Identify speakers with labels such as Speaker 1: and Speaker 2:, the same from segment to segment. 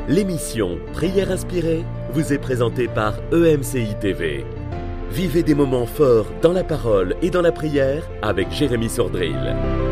Speaker 1: L'émission Prière inspirée vous est présentée par EMCI TV. Vivez des moments forts dans la parole et dans la prière avec Jérémy Sordrill.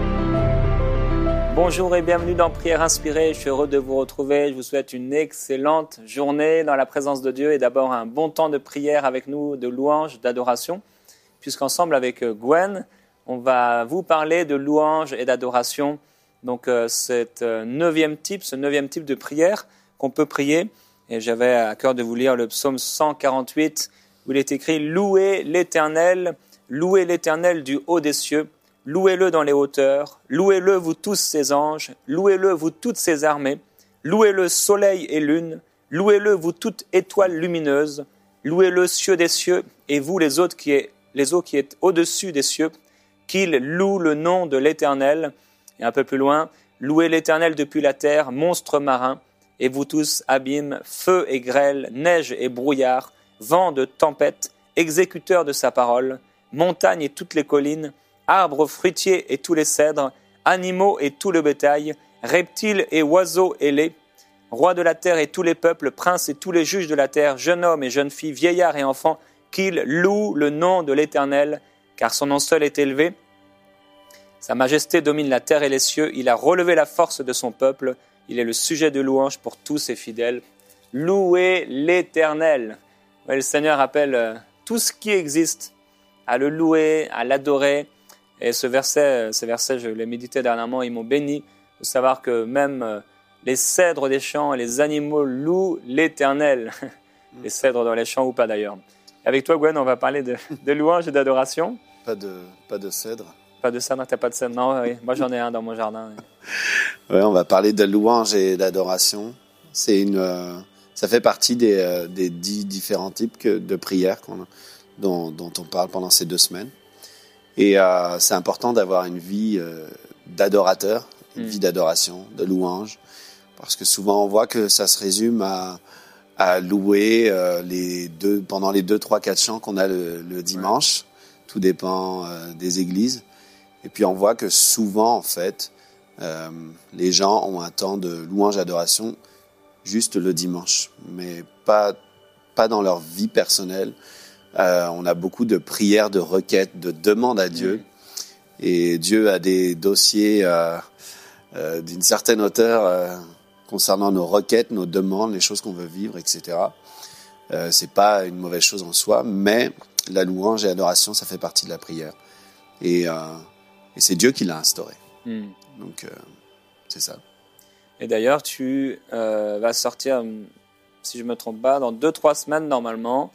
Speaker 2: Bonjour et bienvenue dans Prière inspirée. Je suis heureux de vous retrouver. Je vous souhaite une excellente journée dans la présence de Dieu et d'abord un bon temps de prière avec nous, de louange, d'adoration. Puisqu'ensemble avec Gwen, on va vous parler de louange et d'adoration. Donc ce neuvième type de prière qu'on peut prier. Et j'avais à cœur de vous lire le psaume 148 où il est écrit « Louez l'Éternel du haut des cieux, louez-le dans les hauteurs, louez-le vous tous ses anges, louez-le vous toutes ses armées, louez-le soleil et lune, louez-le vous toutes étoiles lumineuses, louez-le cieux des cieux et vous les eaux qui êtes au-dessus des cieux, qu'il loue le nom de l'Éternel. » Et un peu plus loin, « Louez l'Éternel depuis la terre, monstres marins, et vous tous, abîmes, feu et grêle, neige et brouillard, vent de tempête, exécuteurs de sa parole, montagnes et toutes les collines, arbres fruitiers et tous les cèdres, animaux et tout le bétail, reptiles et oiseaux ailés, rois de la terre et tous les peuples, princes et tous les juges de la terre, jeunes hommes et jeunes filles, vieillards et enfants, qu'ils louent le nom de l'Éternel, car son nom seul est élevé. Sa majesté domine la terre et les cieux, il a relevé la force de son peuple, il est le sujet de louange pour tous ses fidèles. Louez l'Éternel. Ouais, le Seigneur appelle tout ce qui existe à le louer, à l'adorer. Et ces versets, je les méditais dernièrement, ils m'ont béni. Il faut savoir que même les cèdres des champs et les animaux louent l'Éternel. Les cèdres dans les champs ou pas d'ailleurs. Avec toi, Gwen, on va parler de louange et d'adoration.
Speaker 3: Pas de cèdre.
Speaker 2: Pas de cèdre, t'as pas de cèdre? Non, oui. Moi j'en ai un dans mon jardin. Oui.
Speaker 3: Ouais, on va parler de louange et d'adoration. Ça fait partie des 10 différents types de prières dont on parle pendant ces 2 semaines. Et c'est important d'avoir une vie d'adorateur, une vie d'adoration, de louange, parce que souvent on voit que ça se résume à louer pendant les 2, 3, 4 chants qu'on a le dimanche. Ouais. Tout dépend des églises. Et puis on voit que souvent, en fait, les gens ont un temps de louange et adoration juste le dimanche, mais pas dans leur vie personnelle. On a beaucoup de prières, de requêtes, de demandes à Dieu. Et Dieu a des dossiers d'une certaine hauteur concernant nos requêtes, nos demandes, les choses qu'on veut vivre, etc. C'est pas une mauvaise chose en soi, mais la louange et l'adoration, ça fait partie de la prière. Et c'est Dieu qui l'a instauré. Donc, c'est ça.
Speaker 2: Et d'ailleurs, tu vas sortir, si je ne me trompe pas, dans 2-3 semaines normalement,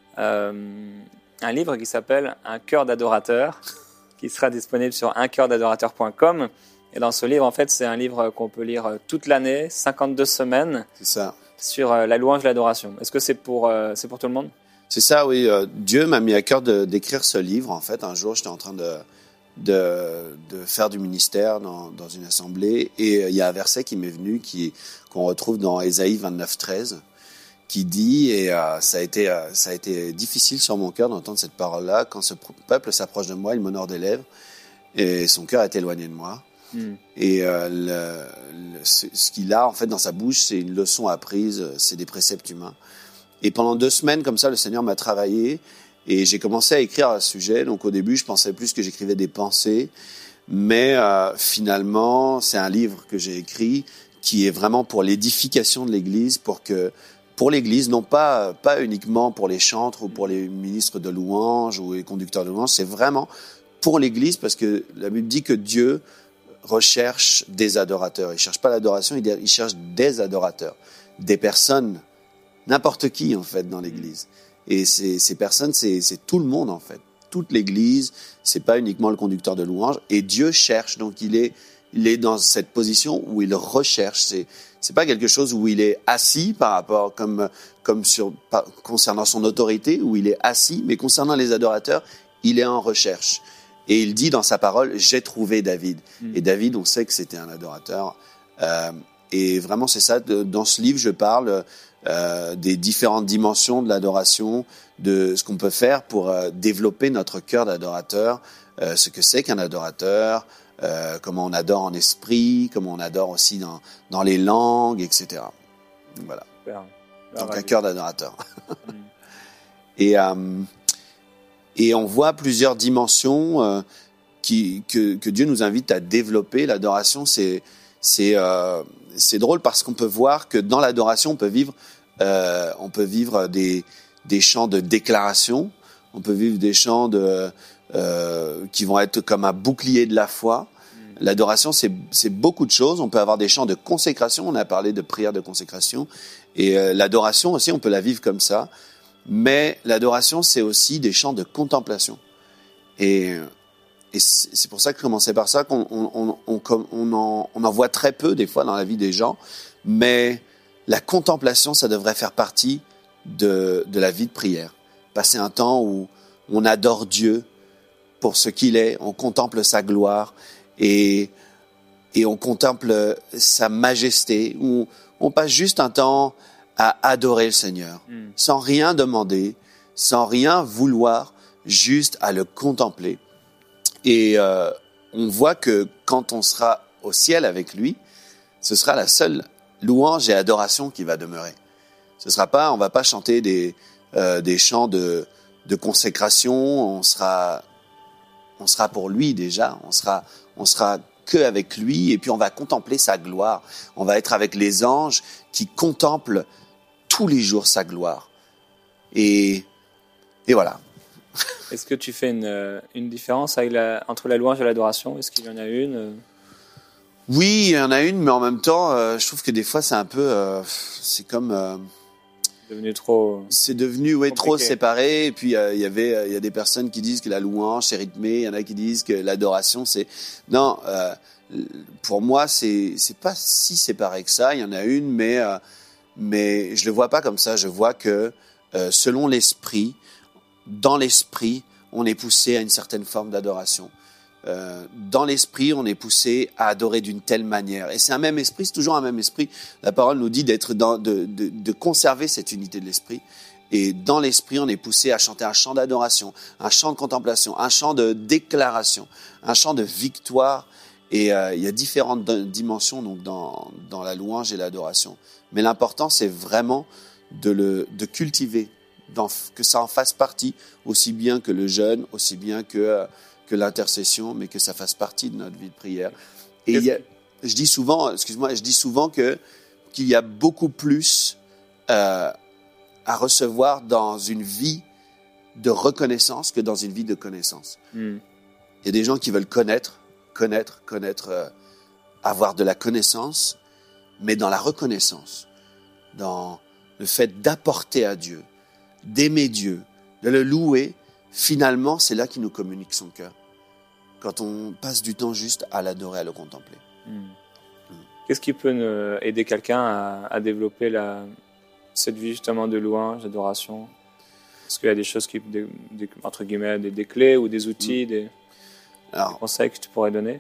Speaker 2: un livre qui s'appelle « Un cœur d'adorateur » qui sera disponible sur uncoeurdadorateur.com. Et dans ce livre, en fait, c'est un livre qu'on peut lire toute l'année, 52 semaines. C'est ça. Sur la louange et l'adoration. Est-ce que c'est pour tout le monde?
Speaker 3: C'est ça, oui. Dieu m'a mis à cœur d'écrire ce livre. En fait, un jour, j'étais en train de faire du ministère dans une assemblée, et il y a un verset qui m'est venu qu'on retrouve dans Ésaïe 29:13, qui dit, et ça a été difficile sur mon cœur d'entendre cette parole-là: quand ce peuple s'approche de moi, il m'honore des lèvres, et son cœur est éloigné de moi. Et ce qu'il a en fait dans sa bouche, c'est une leçon apprise, c'est des préceptes humains. Et pendant 2 semaines comme ça, le Seigneur m'a travaillé. Et j'ai commencé à écrire à ce sujet. Donc au début, je pensais plus que j'écrivais des pensées. Mais finalement, c'est un livre que j'ai écrit qui est vraiment pour l'édification de l'Église, pour l'Église, non pas uniquement pour les chantres ou pour les ministres de louange ou les conducteurs de louange. C'est vraiment pour l'Église, parce que la Bible dit que Dieu recherche des adorateurs. Il cherche pas l'adoration, il cherche des adorateurs. Des personnes, n'importe qui en fait dans l'Église. Et ces personnes, c'est tout le monde en fait. Toute l'Église, c'est pas uniquement le conducteur de louange. Et Dieu cherche, donc il est dans cette position où il recherche. C'est pas quelque chose où il est assis par rapport concernant son autorité, où il est assis, mais concernant les adorateurs, il est en recherche. Et il dit dans sa parole, j'ai trouvé David. Et David, on sait que c'était un adorateur. Et vraiment, c'est ça. Dans ce livre, je parle des différentes dimensions de l'adoration, de ce qu'on peut faire pour développer notre cœur d'adorateur, ce que c'est qu'un adorateur, comment on adore en esprit, comment on adore aussi dans les langues, etc. Voilà.
Speaker 2: Super.
Speaker 3: Donc un cœur d'adorateur.
Speaker 2: Mm.
Speaker 3: Et on voit plusieurs dimensions que Dieu nous invite à développer. L'adoration, c'est drôle parce qu'on peut voir que dans l'adoration, on peut vivre des chants de déclaration, on peut vivre des chants qui vont être comme un bouclier de la foi. L'adoration, c'est beaucoup de choses. On peut avoir des chants de consécration. On a parlé de prière de consécration. Et l'adoration aussi, on peut la vivre comme ça. Mais l'adoration, c'est aussi des chants de contemplation. Et c'est pour ça que je commençais par ça, qu'on en voit très peu des fois dans la vie des gens. Mais la contemplation, ça devrait faire partie de la vie de prière. Passer un temps où on adore Dieu pour ce qu'il est, on contemple sa gloire et on contemple sa majesté, où on passe juste un temps à adorer le Seigneur, sans rien demander, sans rien vouloir, juste à le contempler. Et on voit que quand on sera au ciel avec lui, ce sera la seule louange et adoration qui va demeurer. Ce sera pas, on va pas chanter des chants de consécration. On sera pour lui déjà. On sera que avec lui, et puis on va contempler sa gloire. On va être avec les anges qui contemplent tous les jours sa gloire. Et voilà.
Speaker 2: Est-ce que tu fais une différence entre la louange et l'adoration? Est-ce qu'il y en a une?
Speaker 3: Oui, il y en a une, mais en même temps, je trouve que des fois, c'est un peu... c'est comme... C'est devenu trop séparé. Et puis, il y a des personnes qui disent que la louange, c'est rythmé. Il y en a qui disent que l'adoration, c'est... Non, pour moi, c'est pas si séparé que ça. Il y en a une, mais je le vois pas comme ça. Je vois que selon l'esprit, dans l'esprit, on est poussé à une certaine forme d'adoration. Dans l'esprit, on est poussé à adorer d'une telle manière. Et c'est un même esprit, c'est toujours un même esprit. La parole nous dit de conserver cette unité de l'esprit. Et dans l'esprit, on est poussé à chanter un chant d'adoration, un chant de contemplation, un chant de déclaration, un chant de victoire. Et il y a différentes dimensions donc dans la louange et l'adoration. Mais l'important, c'est vraiment de cultiver, que ça en fasse partie, aussi bien que le jeûne, aussi bien que l'intercession, mais que ça fasse partie de notre vie de prière. Et je dis souvent qu'il y a beaucoup plus à recevoir dans une vie de reconnaissance que dans une vie de connaissance. Il y a des gens qui veulent connaître, avoir de la connaissance, mais dans la reconnaissance, dans le fait d'apporter à Dieu, d'aimer Dieu, de le louer, finalement, c'est là qu'il nous communique son cœur. Quand on passe du temps juste à l'adorer, à le contempler.
Speaker 2: Qu'est-ce qui peut aider quelqu'un à développer cette vie justement de louange, d'adoration? Est-ce qu'il y a des choses entre guillemets, des clés ou des outils, des conseils que tu pourrais donner?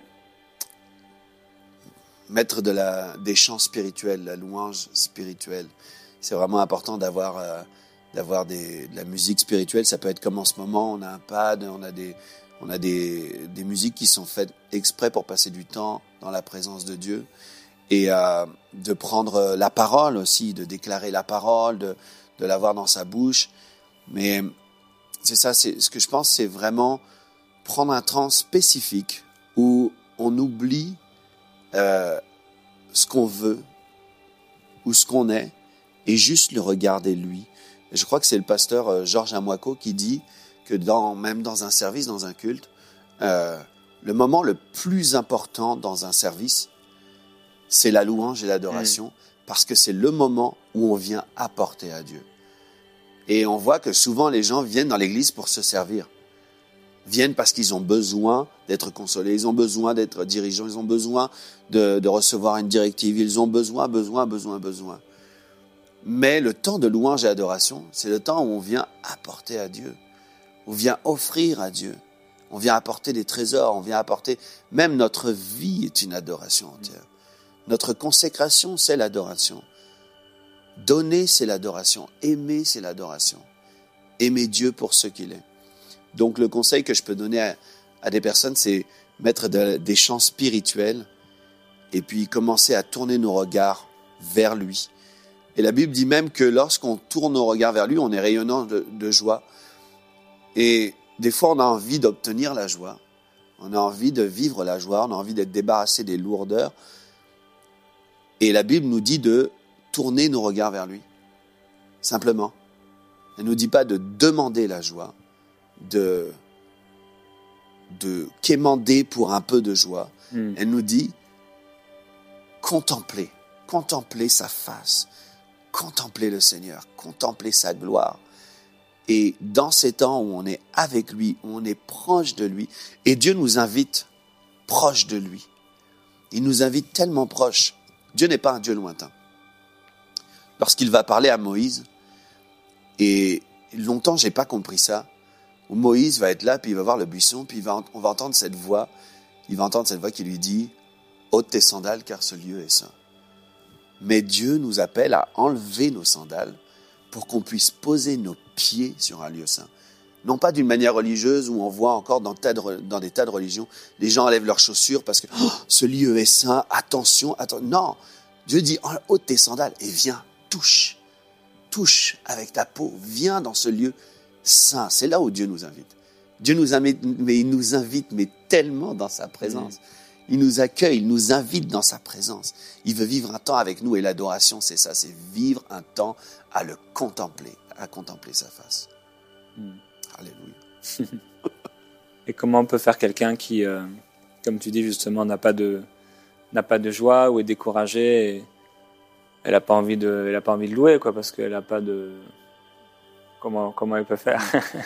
Speaker 3: Mettre des chants spirituels, la louange spirituelle. C'est vraiment important d'avoir de la musique spirituelle. Ça peut être comme en ce moment, on a un pad, on a des musiques qui sont faites exprès pour passer du temps dans la présence de Dieu et de prendre la parole aussi, de déclarer la parole, de l'avoir dans sa bouche. Mais c'est ça, ce que je pense, c'est vraiment prendre un temps spécifique où on oublie ce qu'on veut ou ce qu'on est et juste le regarder lui. Et je crois que c'est le pasteur Georges Amouako qui dit que même dans un service, dans un culte, le moment le plus important dans un service, c'est la louange et l'adoration, parce que c'est le moment où on vient apporter à Dieu. Et on voit que souvent les gens viennent dans l'église pour se servir. Viennent parce qu'ils ont besoin d'être consolés, ils ont besoin d'être dirigeants, ils ont besoin de recevoir une directive, ils ont besoin. Mais le temps de louange et d'adoration, c'est le temps où on vient apporter à Dieu. On vient offrir à Dieu. On vient apporter des trésors, on vient apporter... Même notre vie est une adoration entière. Notre consécration, c'est l'adoration. Donner, c'est l'adoration. Aimer, c'est l'adoration. Aimer Dieu pour ce qu'il est. Donc, le conseil que je peux donner à des personnes, c'est mettre des chants spirituels et puis commencer à tourner nos regards vers lui. Et la Bible dit même que lorsqu'on tourne nos regards vers lui, on est rayonnant de joie. Et des fois, on a envie d'obtenir la joie. On a envie de vivre la joie. On a envie d'être débarrassé des lourdeurs. Et la Bible nous dit de tourner nos regards vers lui. Simplement. Elle ne nous dit pas de demander la joie, de quémander pour un peu de joie. Elle nous dit contempler sa face, contempler le Seigneur, contempler sa gloire. Et dans ces temps où on est avec lui, où on est proche de lui, et Dieu nous invite proche de lui. Il nous invite tellement proche. Dieu n'est pas un Dieu lointain. Lorsqu'il va parler à Moïse, et longtemps j'ai pas compris ça, où Moïse va être là, puis il va voir le buisson, puis on va entendre cette voix, qui lui dit « ôte tes sandales, car ce lieu est saint ». Mais Dieu nous appelle à enlever nos sandales pour qu'on puisse poser nos pieds sur un lieu saint. Non pas d'une manière religieuse où on voit encore dans des tas de religions, les gens enlèvent leurs chaussures parce que ce lieu est saint, attention. Non, Dieu dit ôte tes sandales et viens, touche avec ta peau, viens dans ce lieu saint. C'est là où Dieu nous invite. Dieu nous invite, mais il nous invite tellement dans sa présence. Il nous accueille, il nous invite dans sa présence. Il veut vivre un temps avec nous et l'adoration, c'est ça, c'est vivre un temps à le contempler, à contempler sa face. Alléluia.
Speaker 2: Et comment on peut faire quelqu'un qui, comme tu dis justement, n'a pas de joie ou est découragé et elle n'a pas envie de louer, quoi, parce qu'elle n'a pas de... Comment elle peut faire?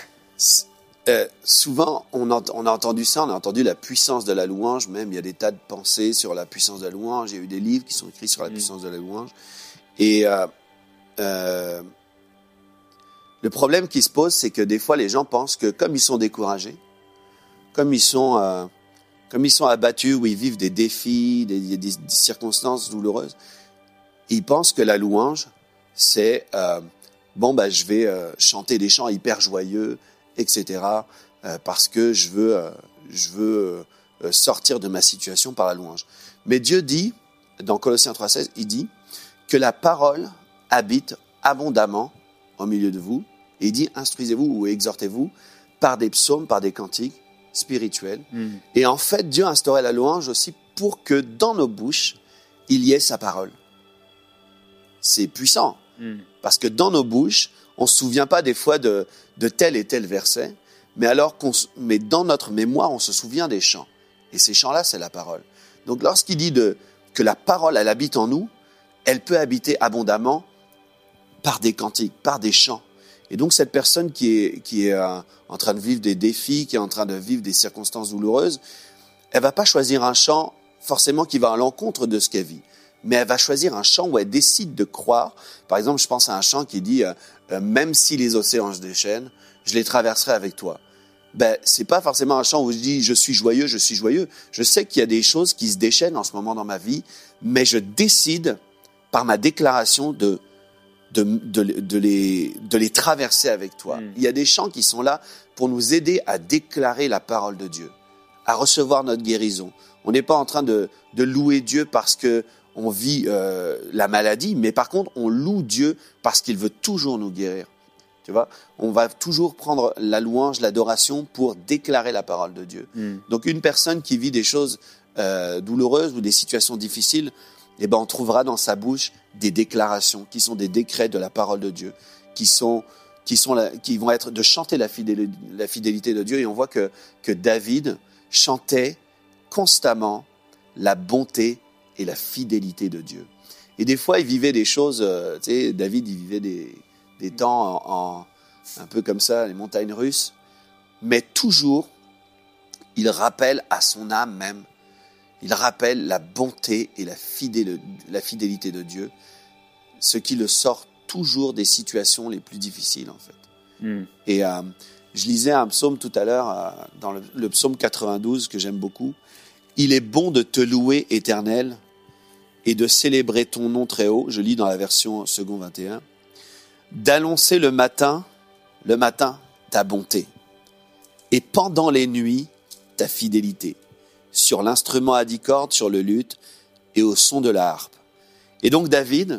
Speaker 3: Souvent, on a entendu ça, on a entendu la puissance de la louange, même il y a des tas de pensées sur la puissance de la louange, il y a eu des livres qui sont écrits sur la puissance de la louange. Et le problème qui se pose, c'est que des fois, les gens pensent que comme ils sont découragés, comme ils sont abattus, où ils vivent des défis, des circonstances douloureuses, ils pensent que la louange, c'est je vais chanter des chants hyper joyeux, etc. Parce que je veux sortir de ma situation par la louange. Mais Dieu dit, dans Colossiens 3,16, il dit que la parole habite abondamment au milieu de vous. Et il dit, instruisez-vous ou exhortez-vous par des psaumes, par des cantiques spirituels. Et en fait, Dieu a instauré la louange aussi pour que dans nos bouches, il y ait sa parole. C'est puissant. Parce que dans nos bouches, on ne se souvient pas des fois de tel et tel verset, mais dans notre mémoire, on se souvient des chants. Et ces chants-là, c'est la parole. Donc lorsqu'il dit que la parole, elle habite en nous, elle peut habiter abondamment par des cantiques, par des chants. Et donc cette personne qui est en train de vivre des défis, qui est en train de vivre des circonstances douloureuses, elle va pas choisir un chant forcément qui va à l'encontre de ce qu'elle vit. Mais elle va choisir un chant où elle décide de croire. Par exemple, je pense à un chant qui dit même si les océans se déchaînent, je les traverserai avec toi. C'est pas forcément un chant où je dis je suis joyeux, je suis joyeux. Je sais qu'il y a des choses qui se déchaînent en ce moment dans ma vie, mais je décide par ma déclaration de les traverser avec toi. Il y a des chants qui sont là pour nous aider à déclarer la parole de Dieu, à recevoir notre guérison. On n'est pas en train de louer Dieu parce que on vit la maladie, mais par contre, on loue Dieu parce qu'il veut toujours nous guérir. Tu vois, on va toujours prendre la louange, l'adoration pour déclarer la parole de Dieu. Donc, une personne qui vit des choses douloureuses ou des situations difficiles, on trouvera dans sa bouche des déclarations qui sont des décrets de la parole de Dieu, qui vont être de chanter la fidélité de Dieu. Et on voit que David chantait constamment la bonté et la fidélité de Dieu. Et des fois, il vivait des choses, David, il vivait des temps un peu comme ça, les montagnes russes, mais toujours, il rappelle à son âme même, il rappelle la bonté et la fidélité de Dieu, ce qui le sort toujours des situations les plus difficiles, en fait. Et je lisais un psaume tout à l'heure, dans le psaume 92, que j'aime beaucoup. « Il est bon de te louer, Éternel, et de célébrer ton nom très haut », je lis dans la version second 21, « d'annoncer le matin, ta bonté, et pendant les nuits, ta fidélité, sur l'instrument à 10 cordes, sur le luth, et au son de la harpe. » Et donc David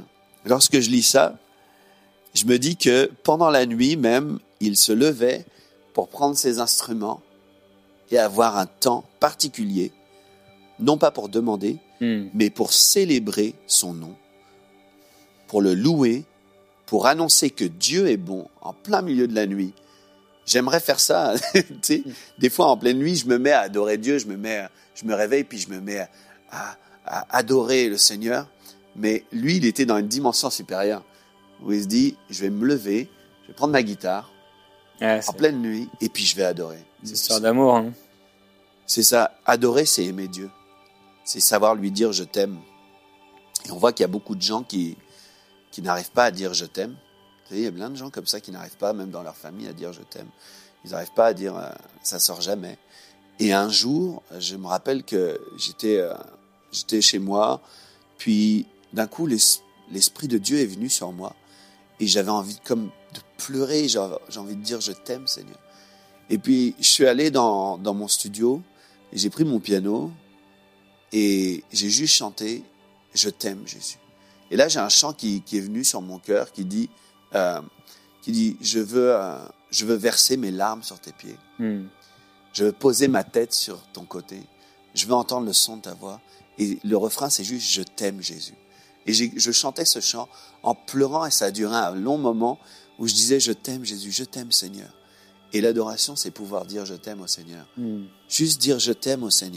Speaker 3: Lorsque je lis ça, je me dis que pendant la nuit même, il se levait pour prendre ses instruments et avoir un temps particulier, non pas pour demander, mais pour célébrer son nom, pour le louer, pour annoncer que Dieu est bon en plein milieu de la nuit. J'aimerais faire ça. Tu sais, des fois, en pleine nuit, je me mets à adorer Dieu, je me réveille, puis je me mets à adorer le Seigneur. Mais lui, il était dans une dimension supérieure, où il se dit, je vais me lever, je vais prendre ma guitare, en pleine nuit, et puis je vais adorer.
Speaker 2: C'est une histoire d'amour. Hein.
Speaker 3: C'est ça. Adorer, c'est aimer Dieu. C'est savoir lui dire « je t'aime ». Et on voit qu'il y a beaucoup de gens qui n'arrivent pas à dire « je t'aime ». Vous savez, il y a plein de gens comme ça qui n'arrivent pas, même dans leur famille, à dire « je t'aime ». Ils n'arrivent pas à dire « ça sort jamais ». Et un jour, je me rappelle que j'étais chez moi, puis d'un coup, l'Esprit de Dieu est venu sur moi. Et j'avais envie comme de pleurer, j'ai envie de dire « je t'aime, Seigneur ». Et puis, je suis allé dans mon studio, et j'ai pris mon piano, et j'ai juste chanté « je t'aime, Jésus ». Et là, j'ai un chant qui est venu sur mon cœur, qui dit je veux verser mes larmes sur tes pieds. Je veux poser ma tête sur ton côté. Je veux entendre le son de ta voix. Et le refrain, c'est juste « je t'aime, Jésus ». Et je chantais ce chant en pleurant, et ça a duré un long moment où je disais « je t'aime, Jésus, je t'aime, Seigneur ». Et l'adoration, c'est pouvoir dire « je t'aime au Seigneur ». Juste dire « je t'aime au Seigneur ».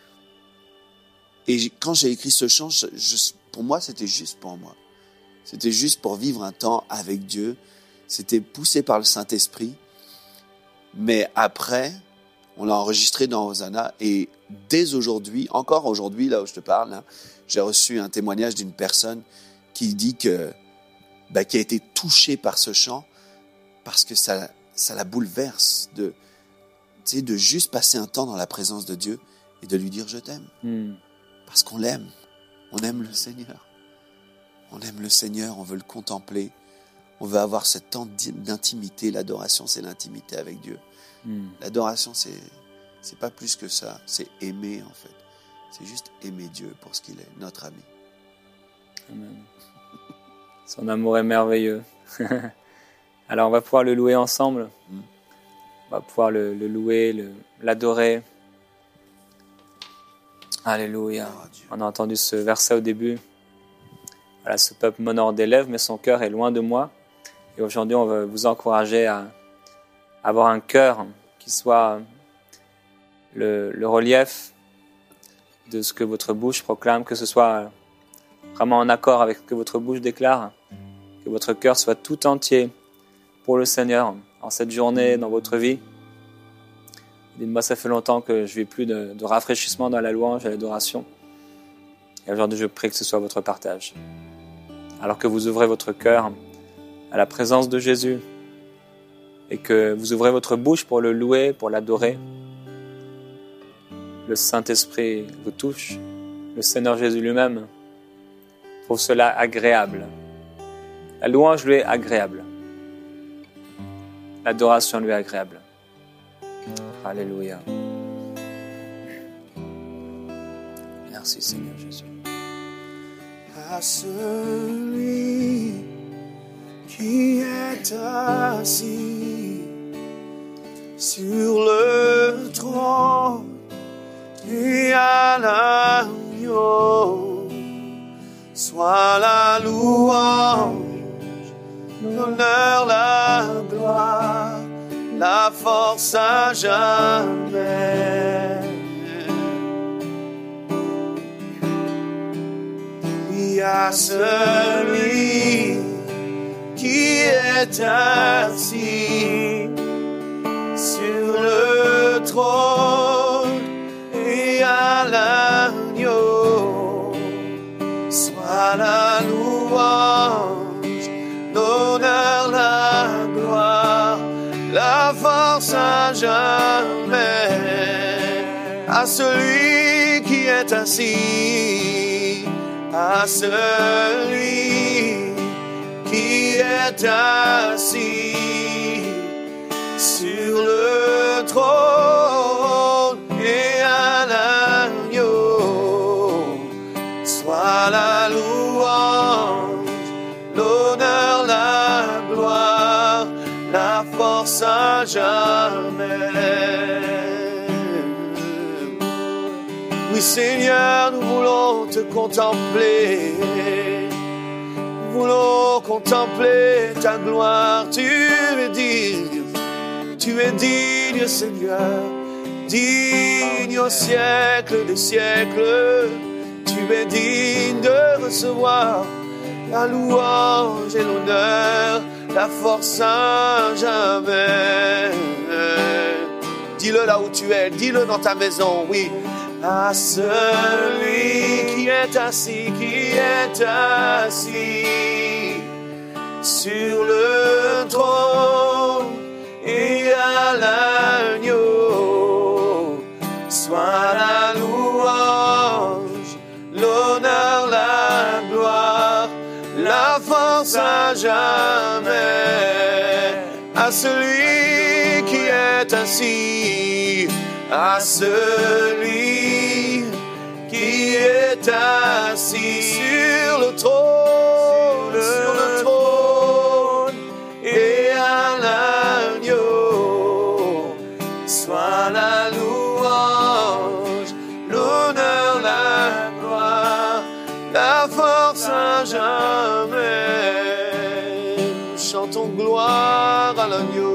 Speaker 3: Et quand j'ai écrit ce chant, pour moi, c'était juste pour moi. C'était juste pour vivre un temps avec Dieu. C'était poussé par le Saint-Esprit. Mais après, on l'a enregistré dans Hosanna. Et dès aujourd'hui, encore aujourd'hui, là où je te parle, hein, j'ai reçu un témoignage d'une personne qui dit qui a été touchée par ce chant parce que ça la bouleverse de juste passer un temps dans la présence de Dieu et de lui dire « je t'aime ». Parce qu'on l'aime. On aime le Seigneur. On aime le Seigneur, on veut le contempler. On veut avoir ce temps d'intimité. L'adoration, c'est l'intimité avec Dieu. L'adoration, c'est pas plus que ça. C'est aimer, en fait. C'est juste aimer Dieu pour ce qu'il est, notre ami.
Speaker 2: Amen. Son amour est merveilleux. Alors, on va pouvoir le louer ensemble. On va pouvoir le louer, l'adorer. Alléluia. On a entendu ce verset au début. Voilà, ce peuple m'honore des lèvres, mais son cœur est loin de moi. Et aujourd'hui, on va vous encourager à avoir un cœur qui soit le relief de ce que votre bouche proclame, que ce soit vraiment en accord avec ce que votre bouche déclare, que votre cœur soit tout entier pour le Seigneur en cette journée, dans votre vie. Dites-moi, ça fait longtemps que je ne vis plus de rafraîchissement dans la louange et l'adoration. Et aujourd'hui, je prie que ce soit votre partage. Alors que vous ouvrez votre cœur à la présence de Jésus et que vous ouvrez votre bouche pour le louer, pour l'adorer, le Saint-Esprit vous touche, le Seigneur Jésus lui-même trouve cela agréable. La louange lui est agréable. L'adoration lui est agréable. Alléluia. Merci Seigneur Jésus.
Speaker 4: À celui qui est assis sur le trône et à l'agneau, soit la louange, l'honneur, la gloire, la force à jamais. Oui, à celui qui est assis sur le trône et à l'agneau, soit la louange, l'honneur, la gloire, la force à jamais. À celui qui est assis, à celui qui est assis sur le trône et à l'agneau, soit la louange, à jamais. Oui Seigneur, nous voulons te contempler. Nous voulons contempler ta gloire. Tu es digne Seigneur. Digne au siècle des siècles. Tu es digne de recevoir la louange et l'honneur, la force à jamais. Dis-le là où tu es, dis-le dans ta maison, oui. À celui qui est assis sur le trône et à l'agneau, soit la louange, l'honneur, la gloire, la force à jamais. À celui qui est assis, à celui qui est assis sur le trône, et à l'agneau, soit la louange, l'honneur, la gloire, la force à jamais. Nous chantons gloire à l'agneau.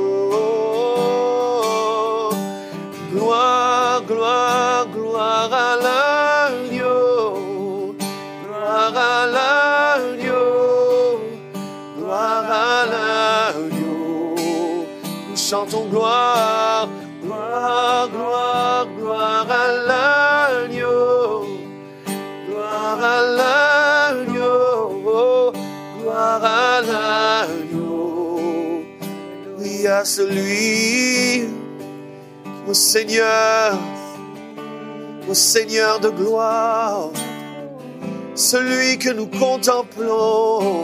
Speaker 4: Gloire, gloire, gloire à l'agneau, gloire à l'agneau, gloire à l'agneau. Nous chantons gloire, gloire, gloire, gloire à l'agneau, gloire à l'agneau, gloire à l'agneau. Oui, à celui, au Seigneur de gloire, celui que nous contemplons.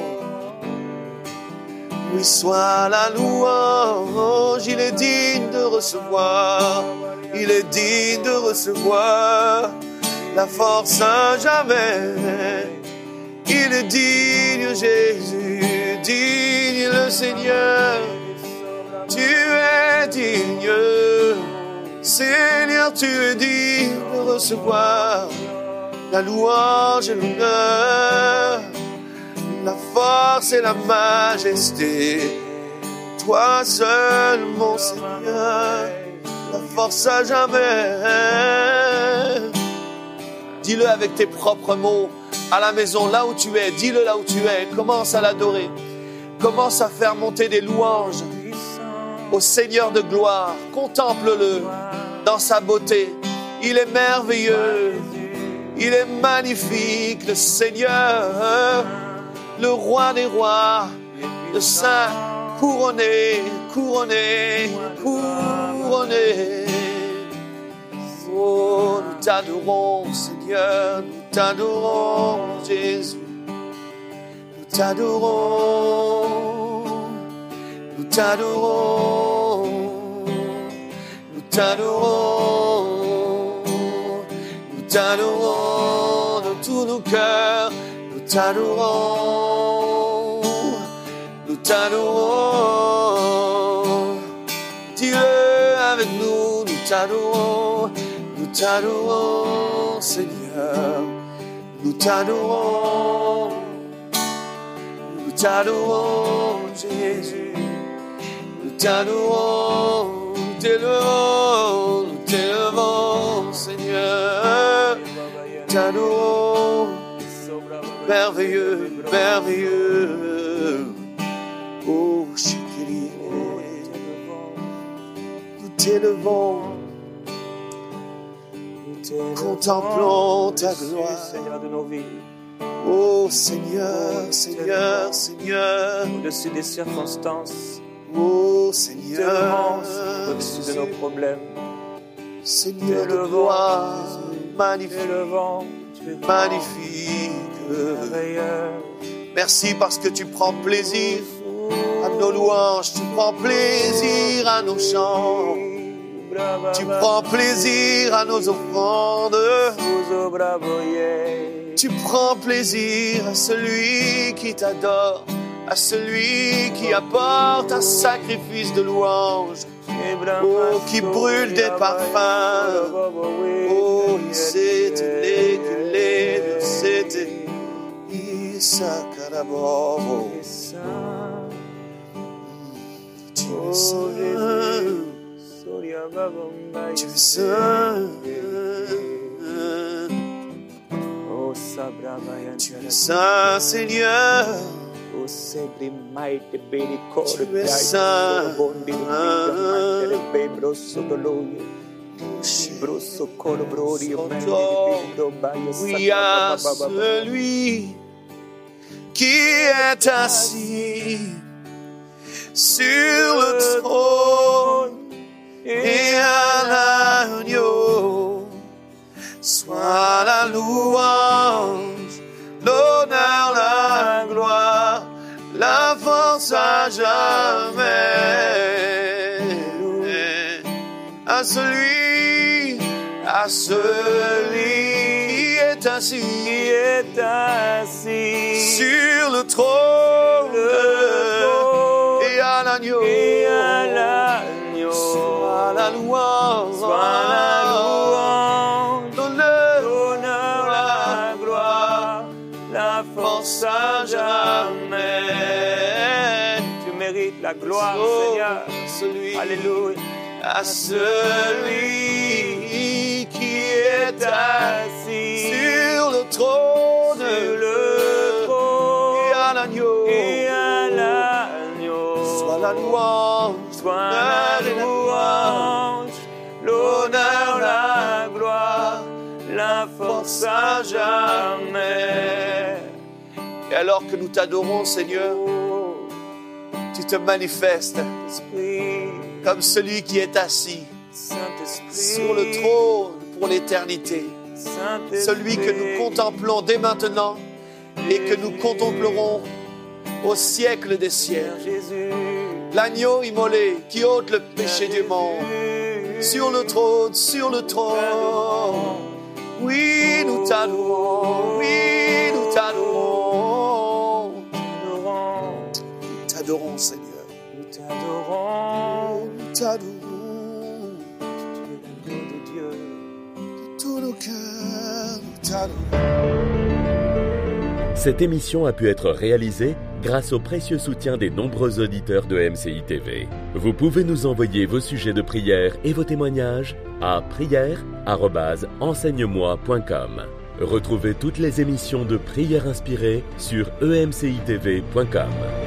Speaker 4: Oui, soit la louange, il est digne de recevoir, il est digne de recevoir la force à jamais. Il est digne, Jésus, digne le Seigneur, tu es digne. Seigneur, tu es digne de recevoir la louange et l'honneur, la force et la majesté. Toi seul, mon Seigneur, la force à jamais. Dis-le avec tes propres mots, à la maison, là où tu es, dis-le là où tu es. Commence à l'adorer. Commence à faire monter des louanges au Seigneur de gloire. Contemple-le dans sa beauté. Il est merveilleux. Il est magnifique, le Seigneur, le roi des rois, le Saint, couronné, couronné, couronné. Oh, nous t'adorons, Seigneur, nous t'adorons, Jésus. Nous t'adorons, nous t'adorons, nous t'adorons, nous t'adorons de tous nos cœurs, nous t'adorons, nous t'adorons. Dis-le avec nous, nous t'adorons, Seigneur, nous t'adorons, Jésus, nous t'adorons, nous t'élevons, Seigneur, nous t'adorons, merveilleux, merveilleux, oh, Shikiri, nous t'élevons. Contemplons ta gloire,
Speaker 2: Seigneur de nos vies.
Speaker 4: Oh Seigneur, Seigneur, Seigneur,
Speaker 2: au-dessus des circonstances,
Speaker 4: oh Seigneur,
Speaker 2: au-dessus de nos problèmes.
Speaker 4: Seigneur de gloire, magnifique, magnifique. Merci parce que tu prends plaisir à nos louanges, tu prends plaisir à nos chants. Tu prends plaisir à nos offrandes. Tu prends plaisir à celui qui t'adore, à celui qui apporte un sacrifice de louange. Oh, qui brûle des parfums. Oh, c'était Isakarabo. Tu es saint. Tu es saint. Tu es saint, Seigneur. Tu es saint. Oui, à celui qui est assis sur le trône et à l'agneau, soit la louange, l'honneur, la gloire, la force à jamais. À celui qui est assis, sur le trône et à l'agneau, soit la louange, l'honneur, la gloire, la force à jamais.
Speaker 2: Tu mérites la gloire, Seigneur. Alléluia.
Speaker 4: À celui qui est assis sur le trône et à l'agneau, soit la louange, l'honneur, la gloire, la force à jamais. Et alors que nous t'adorons, Seigneur, tu te manifestes comme celui qui est assis sur le trône pour l'éternité. Celui que nous contemplons dès maintenant et que nous contemplerons au siècle des siècles. L'agneau immolé qui ôte le péché du monde. Sur le trône, oui, nous t'adorons, nous t'adorons, Seigneur.
Speaker 2: Nous t'adorons.
Speaker 4: Tu es l'agneau de Dieu. De tous nos cœurs, nous t'adorons.
Speaker 1: Cette émission a pu être réalisée grâce au précieux soutien des nombreux auditeurs de MCI TV. Vous pouvez nous envoyer vos sujets de prière et vos témoignages à prière@enseigne-moi.com. Retrouvez toutes les émissions de Prière Inspirée sur emcitv.com.